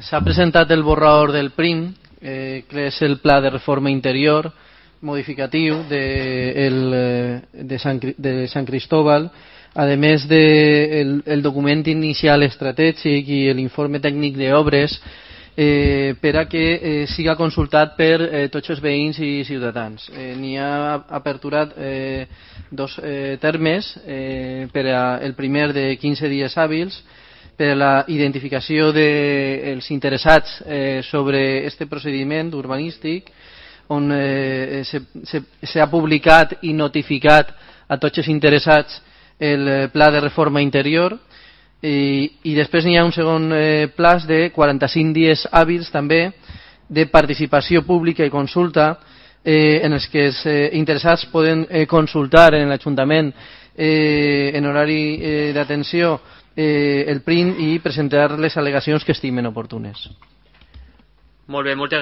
S'ha presentat el borrador del PRIM, que és el Pla de Reforma Interior modificatiu de Sant Cristóbal, a més del document inicial estratègic i l'informe tècnic d'obres, per a que siga consultat per tots els veïns i ciutadans. N'hi ha aperturat dos termes, per el primer de 15 dies hàbils, per a la identificació dels interessats sobre aquest procediment urbanístic, on s'ha publicat i notificat a tots els interessats el Pla de Reforma Interior, i després n'hi ha un segon plaç de 45 dies hàbils també de participació pública i consulta, en els que els interessats poden consultar en l'Ajuntament en horari d'atenció el PRIM i presentar les al·legacions que estimen oportunes. Molt bé, moltes